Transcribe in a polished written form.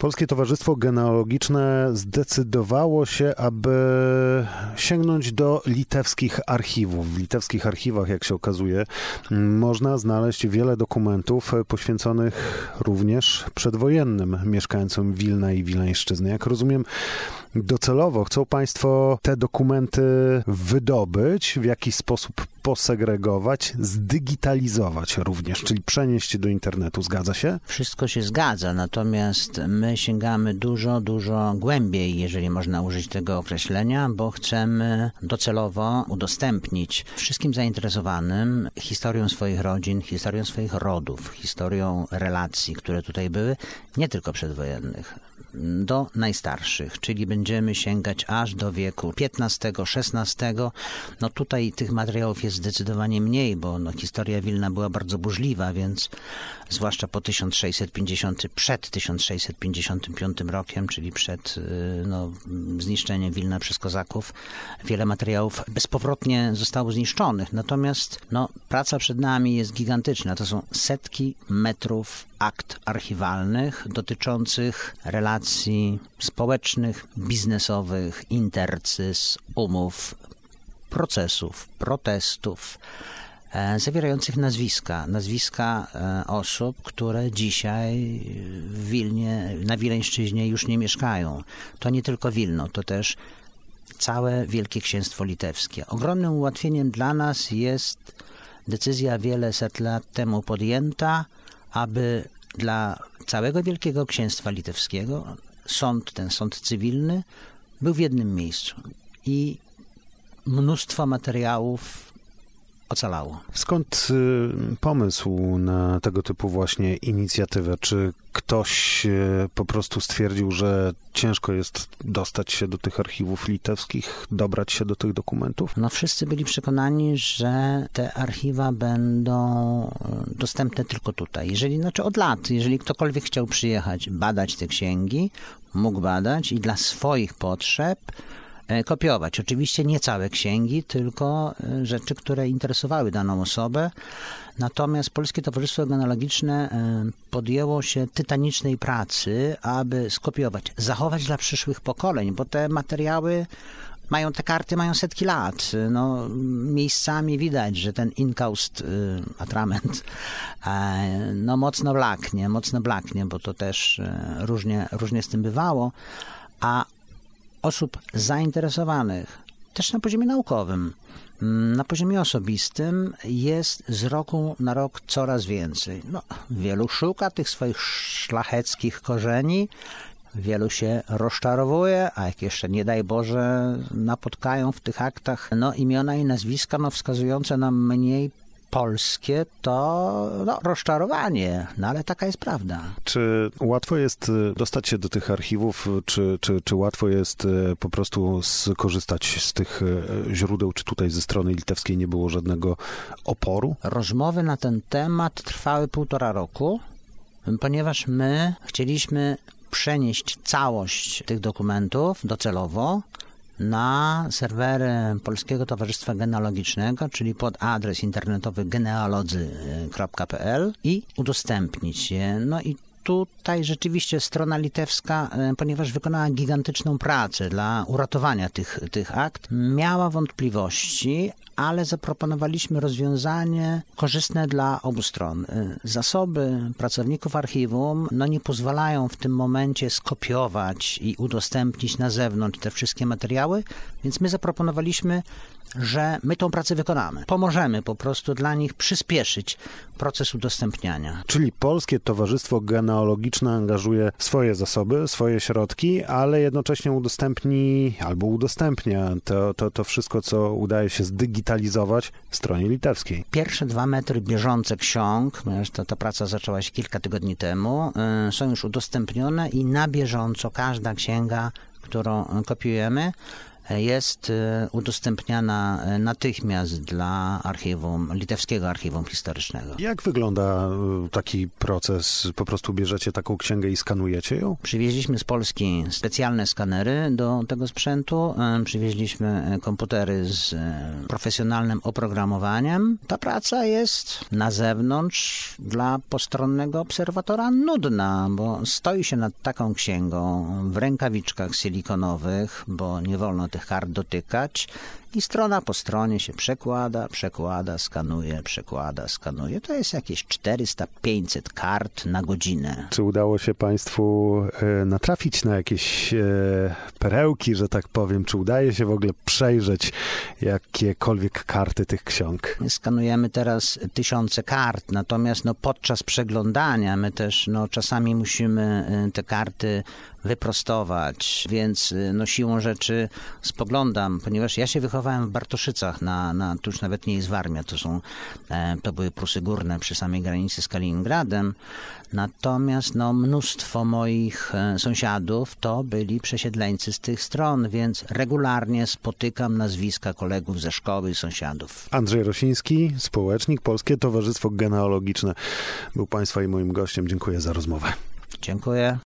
Polskie Towarzystwo Genealogiczne zdecydowało się, aby sięgnąć do litewskich archiwów. W litewskich archiwach, jak się okazuje, można znaleźć wiele dokumentów poświęconych również przedwojennym mieszkańcom Wilna i Wileńszczyzny. Jak rozumiem, docelowo chcą państwo te dokumenty wydobyć, w jakiś sposób posegregować, zdigitalizować również, czyli przenieść do internetu. Zgadza się? Wszystko się zgadza, natomiast my sięgamy dużo głębiej, jeżeli można użyć tego określenia, bo chcemy docelowo udostępnić wszystkim zainteresowanym historią swoich rodzin, historią swoich rodów, historią relacji, które tutaj były, nie tylko przedwojennych, do najstarszych, czyli będziemy sięgać aż do wieku XV, XVI. No tutaj tych materiałów jest zdecydowanie mniej, bo historia Wilna była bardzo burzliwa, więc zwłaszcza po przed 1655 rokiem, czyli przed zniszczeniem Wilna przez Kozaków, wiele materiałów bezpowrotnie zostało zniszczonych. Natomiast praca przed nami jest gigantyczna. To są setki metrów akt archiwalnych dotyczących relacji społecznych, biznesowych, intercys, umów, procesów, protestów, zawierających nazwiska osób, które dzisiaj w Wilnie, na Wileńszczyźnie już nie mieszkają. To nie tylko Wilno, to też całe Wielkie Księstwo Litewskie. Ogromnym ułatwieniem dla nas jest decyzja wiele set lat temu podjęta, aby dla całego Wielkiego Księstwa Litewskiego ten sąd cywilny był w jednym miejscu i mnóstwo materiałów ocalało. Skąd pomysł na tego typu właśnie inicjatywę? Czy ktoś po prostu stwierdził, że ciężko jest dostać się do tych archiwów litewskich, dobrać się do tych dokumentów? Wszyscy byli przekonani, że te archiwa będą dostępne tylko tutaj. Od lat, jeżeli ktokolwiek chciał przyjechać, badać te księgi, mógł badać i dla swoich potrzeb kopiować. Oczywiście nie całe księgi, tylko rzeczy, które interesowały daną osobę. Natomiast Polskie Towarzystwo Genealogiczne podjęło się tytanicznej pracy, aby skopiować, zachować dla przyszłych pokoleń, bo te materiały te karty mają setki lat. Miejscami widać, że ten inkaust, atrament, mocno blaknie, bo to też różnie z tym bywało, a osób zainteresowanych, też na poziomie naukowym, na poziomie osobistym jest z roku na rok coraz więcej. Wielu szuka tych swoich szlacheckich korzeni, wielu się rozczarowuje, a jak jeszcze, nie daj Boże, napotkają w tych aktach imiona i nazwiska wskazujące na mniej polskie, to rozczarowanie, ale taka jest prawda. Czy łatwo jest dostać się do tych archiwów, czy łatwo jest po prostu skorzystać z tych źródeł, czy tutaj ze strony litewskiej nie było żadnego oporu? Rozmowy na ten temat trwały 1,5 roku, ponieważ my chcieliśmy przenieść całość tych dokumentów docelowo na serwery Polskiego Towarzystwa Genealogicznego, czyli pod adres internetowy genealodzy.pl i udostępnić je. I tutaj rzeczywiście strona litewska, ponieważ wykonała gigantyczną pracę dla uratowania tych akt, miała wątpliwości, ale zaproponowaliśmy rozwiązanie korzystne dla obu stron. Zasoby pracowników archiwum nie pozwalają w tym momencie skopiować i udostępnić na zewnątrz te wszystkie materiały, więc my zaproponowaliśmy, że my tą pracę wykonamy. Pomożemy po prostu dla nich przyspieszyć proces udostępniania. Czyli Polskie Towarzystwo Genealogiczne angażuje swoje zasoby, swoje środki, ale jednocześnie udostępnia to wszystko, co udaje się zdigitalizować w stronie litewskiej. Pierwsze 2 metry bieżące ksiąg, ponieważ ta praca zaczęła się kilka tygodni temu, są już udostępnione i na bieżąco każda księga, którą kopiujemy, jest udostępniana natychmiast dla Litewskiego Archiwum Historycznego. Jak wygląda taki proces? Po prostu bierzecie taką księgę i skanujecie ją? Przywieźliśmy z Polski specjalne skanery do tego sprzętu. Przywieźliśmy komputery z profesjonalnym oprogramowaniem. Ta praca jest na zewnątrz dla postronnego obserwatora nudna, bo stoi się nad taką księgą w rękawiczkach silikonowych, bo nie wolno tych kart dotykać i strona po stronie się przekłada, skanuje. To jest jakieś 400-500 kart na godzinę. Czy udało się Państwu natrafić na jakieś perełki, że tak powiem? Czy udaje się w ogóle przejrzeć jakiekolwiek karty tych ksiąg? Skanujemy teraz tysiące kart, natomiast podczas przeglądania my też czasami musimy te karty wyprostować, więc siłą rzeczy spoglądam, ponieważ ja się wychowałem w Bartoszycach, to już nawet nie jest Warmia, to były Prusy Górne przy samej granicy z Kaliningradem, natomiast mnóstwo moich sąsiadów to byli przesiedleńcy z tych stron, więc regularnie spotykam nazwiska kolegów ze szkoły i sąsiadów. Andrzej Rosiński, społecznik, Polskie Towarzystwo Genealogiczne był Państwa i moim gościem. Dziękuję za rozmowę. Dziękuję.